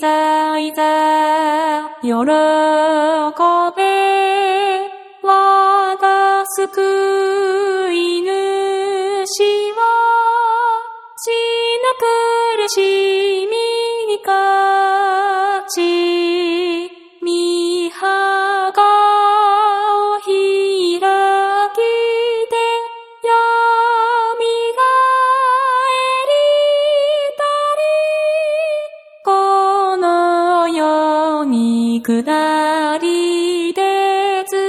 ざいざ喜べ我が救い主は死の苦しみに勝ち御歯がを開きてよみがえりたりこの世に下りで罪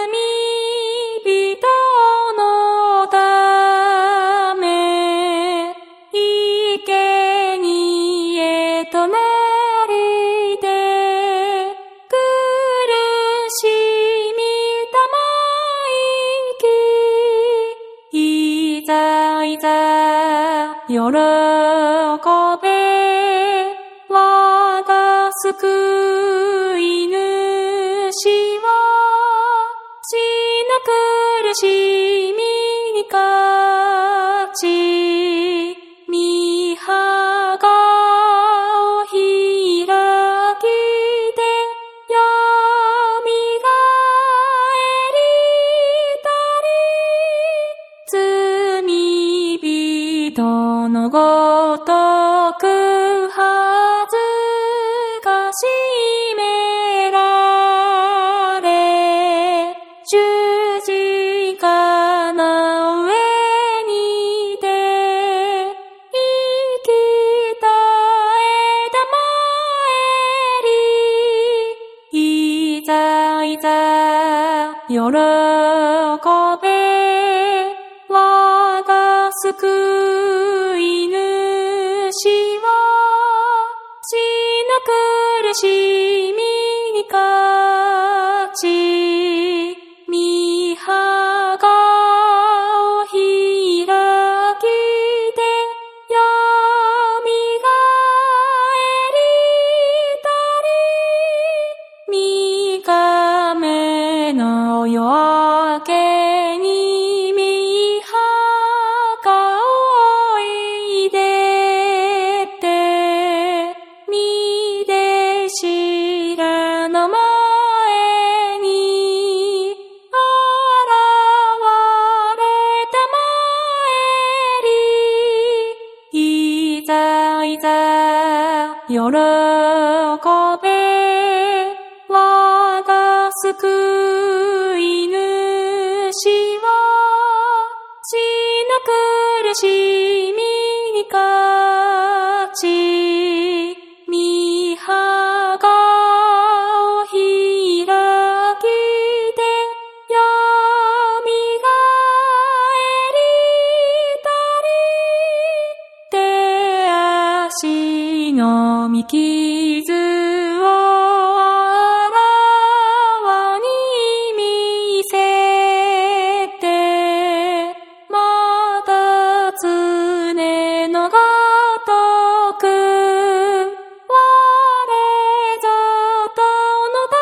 人のため生贄となりて苦しみたまいきいざいざ喜べ我が救い主は死の苦しみに勝ち御歯がを開きてよみがえりたり罪人のごとく恥ずかしめられ十字架の上にて生き絶えたまえりいざいざ喜べ我が救い主は死の苦しみに勝ち御歯がを開きてよみがえりたり御亀の夜明けに御歯がおいでて御弟子らの前に現れたまえりいざいざ喜べ我が救い主は死の苦しみに勝ち御歯がを開きてよみがえりたり手足の見傷をあらわに見せてまた常のごとく我ぞとのた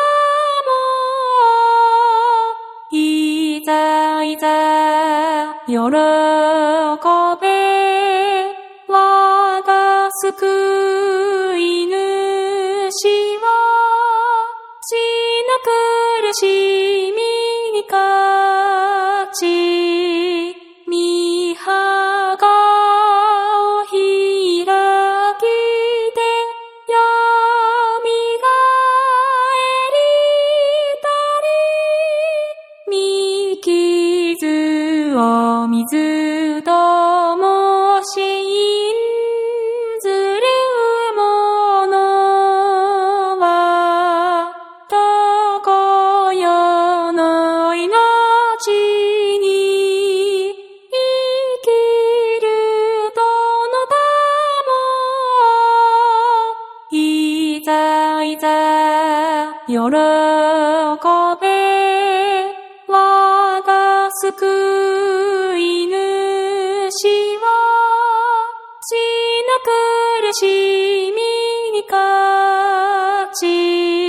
もいざいざ喜べ我が救い主は死の苦しみに勝ち御歯がを開きてよみがえりたり見傷を水とも信ずる者はどこよの命に生きるとのたもいざいざ喜べ我が救い主は死の苦しみに勝ち